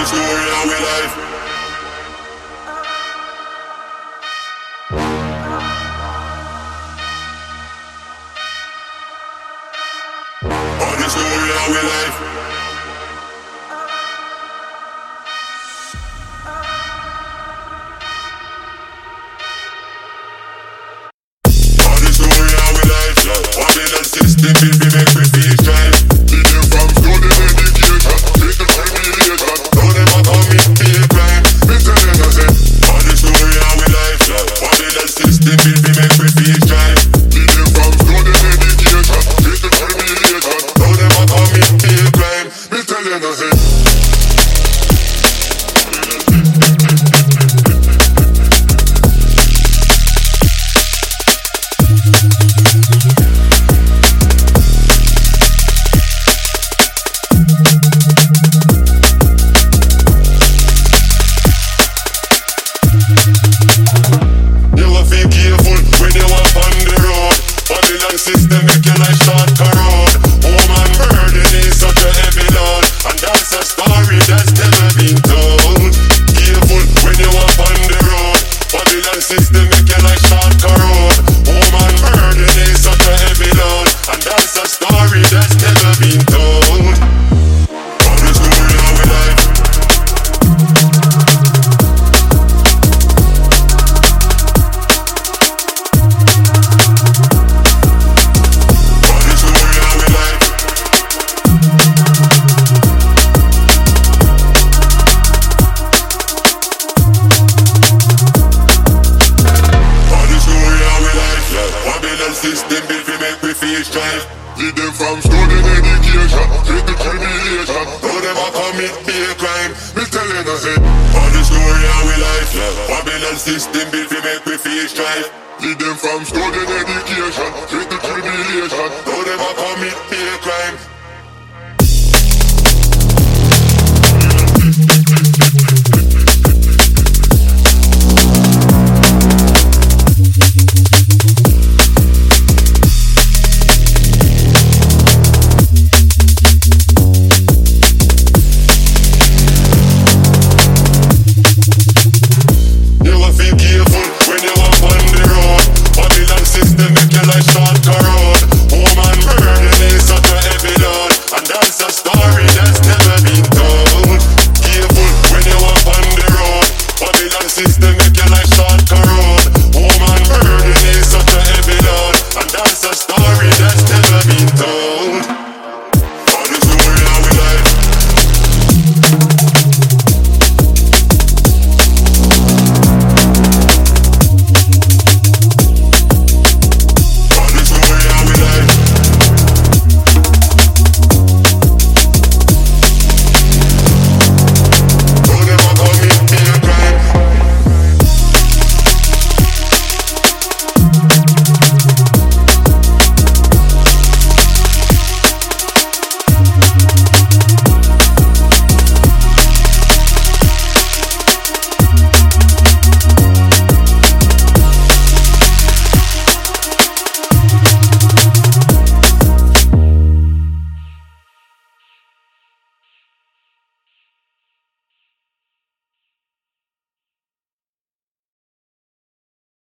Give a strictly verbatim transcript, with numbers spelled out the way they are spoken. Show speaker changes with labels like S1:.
S1: story of my life. All the story of my life. All the story of my life. Babylon system will be make me feel strife. Lead them from studying education, take the tribulation. Now them a commit feel crime. Me tell them I say, all the story of my life. Babylon system will be make me feel strife. Lead them from studying education, take the tribulation. Now them a commit feel crime. Me tell them I say. System make your life start corrode. Home and burden is such a heavy load, and that's a story that's never been told. Careful when you walk on the road. Babylon system make your life start corrode. Home and burden is such a heavy load, and that's a story that's never been told. All the story of my life. System built to make me feel strife. Lead them from studying education, take the tribulation. Now them a commit feel crime. Me telling I say, all the story of my life. Babylon system built to make me feel strife. Lead them from studying education, take the tribulation.